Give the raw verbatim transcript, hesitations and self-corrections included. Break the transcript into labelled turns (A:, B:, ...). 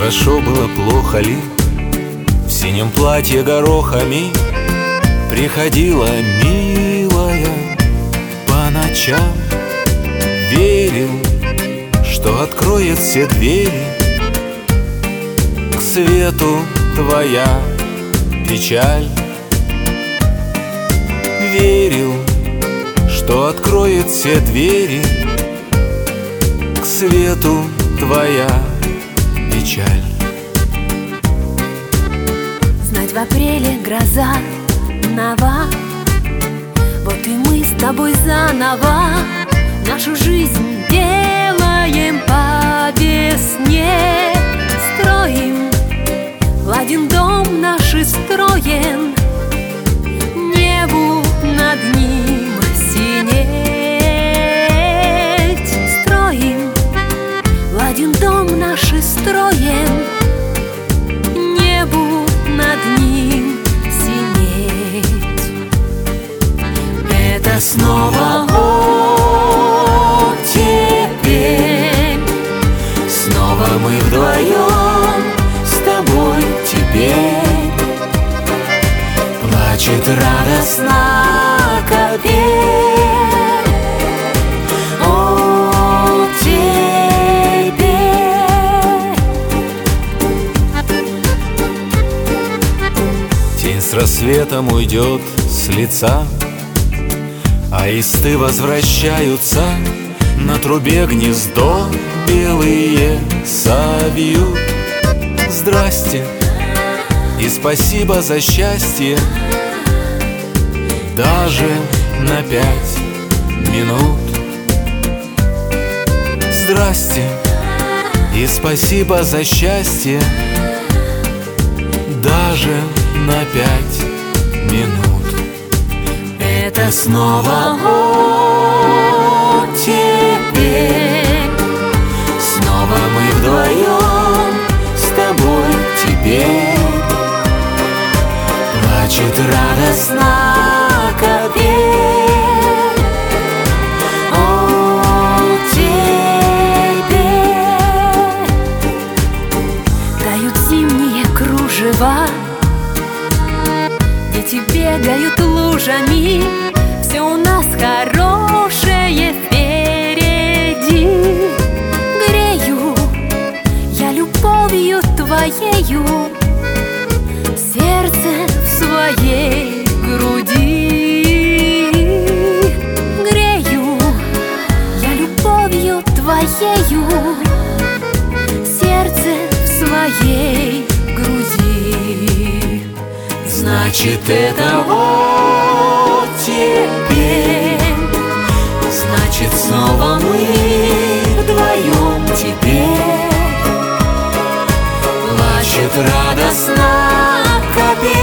A: Хорошо было, плохо ли, в синем платье горохами приходила милая по ночам. Верил, что откроет все двери к свету твоя печаль. Верил, что откроет все двери к свету твоя печаль.
B: Знать, в апреле гроза, нова, вот и мы с тобой заново нашу жизнь делаем по весне. Строим, ладен дом наш и строен, небу над ним синеть. Строим, ладен дом наш и строен, небу над ним синеть. Это снова оттепель, снова мы вдвоем с тобой теперь. Плачет радостно капель, оттепель.
A: Тень с рассветом уйдет с лица, аисты возвращаются, на трубе гнездо белые совьют. Здрасте и спасибо за счастье, даже на пять минут. Здрасте и спасибо за счастье, даже на пять минут.
B: Это снова оттепель,
A: снова мы вдвоем с тобой теперь. Плачет радостно капель,
B: оттепель. Тают зимние кружева, дети бегают лужами, все у нас хорошее впереди. Грею я любовью твоею сердце в своей груди. Грею я любовью твоею сердце в своей груди.
A: значит это оттепель, значит снова мы вдвоем теперь. Плачет радостно капель.